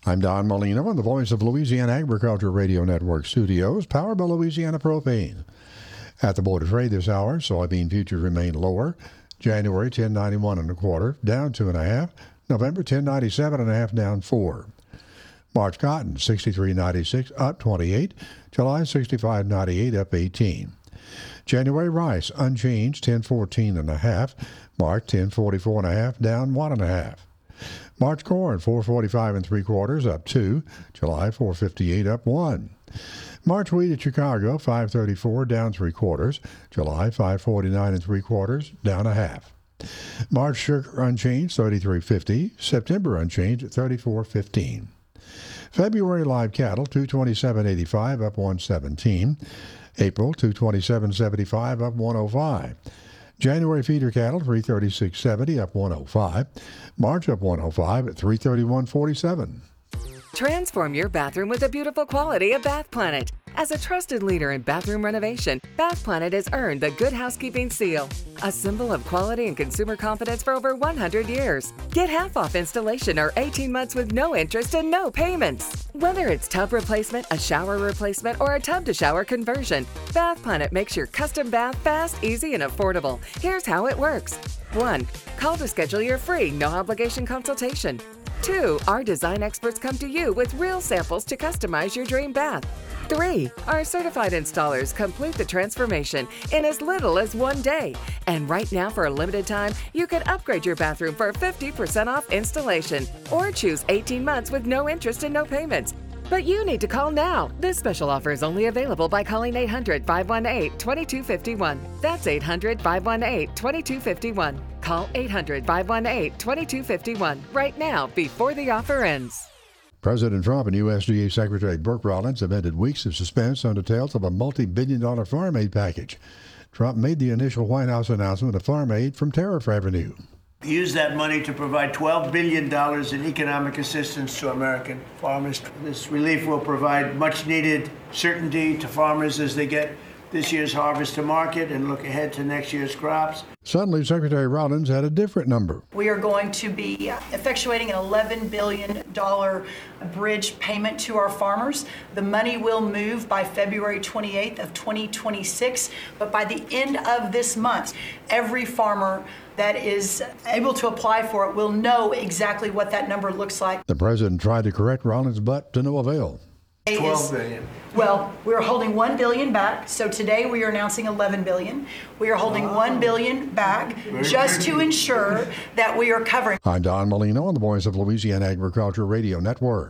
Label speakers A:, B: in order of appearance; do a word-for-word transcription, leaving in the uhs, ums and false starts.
A: I'm Don Molino on the Voice of Louisiana Agriculture Radio Network studios, powered by Louisiana Propane. At the Board of Trade this hour, soybean futures remain lower. January ten ninety-one and a quarter, down two and a half. November ten ninety-seven and a half, down four. March cotton sixty-three ninety-six, up twenty-eight. July sixty-five ninety-eight, up eighteen. January rice unchanged, ten fourteen and a half. March ten forty-four and a half, down one and a half. March corn four forty-five and three quarters, up two. July four fifty-eight, up one. March wheat at Chicago five thirty-four, down three quarters. July five forty-nine and three quarters, down a half. March sugar unchanged thirty-three fifty. September unchanged thirty-four fifteen. February live cattle two twenty-seven eighty-five, up one seventeen. April two twenty-seven seventy-five, up one oh five. January feeder cattle three thirty-six seventy, up one oh five. March up one oh five at three thirty-one forty-seven.
B: Transform your bathroom with the beautiful quality of Bath Planet. As a trusted leader in bathroom renovation, Bath Planet has earned the Good Housekeeping seal, a symbol of quality and consumer confidence for over one hundred years. Get half off installation or eighteen months with no interest and no payments. Whether it's tub replacement, a shower replacement, or a tub-to-shower conversion, Bath Planet makes your custom bath fast, easy, and affordable. Here's how it works. one. Call to schedule your free, no-obligation consultation. two. Our design experts come to you with real samples to customize your dream bath. three. Our certified installers complete the transformation in as little as one day. And right now, for a limited time, you can upgrade your bathroom for fifty percent off installation or choose eighteen months with no interest and no payments. But you need to call now. This special offer is only available by calling eight hundred, five one eight, two two five one. That's eight hundred, five one eight, two two five one. Call eight hundred, five one eight, two two five one right now before the offer ends.
A: President Trump and U S D A Secretary Burke Rollins have ended weeks of suspense on details of a multi-billion dollar farm aid package. Trump made the initial White House announcement of farm aid from tariff revenue.
C: Use that money to provide twelve billion dollars in economic assistance to American farmers. This relief will provide much-needed certainty to farmers as they get this year's harvest to market and look ahead to next year's crops.
A: Suddenly, Secretary Rollins had a different number.
D: We are going to be effectuating an eleven billion dollars bridge payment to our farmers. The money will move by February twenty-eighth of twenty twenty-six, but by the end of this month, every farmer that is able to apply for it will know exactly what that number looks like.
A: The president tried to correct Rollins, but to no avail.
C: twelve billion.
D: Well, we're holding one billion back. So today we are announcing eleven billion. We are holding wow. one billion back just to ensure that we are covering.
A: I'm Don Molino on the Voice of Louisiana Agriculture Radio Network.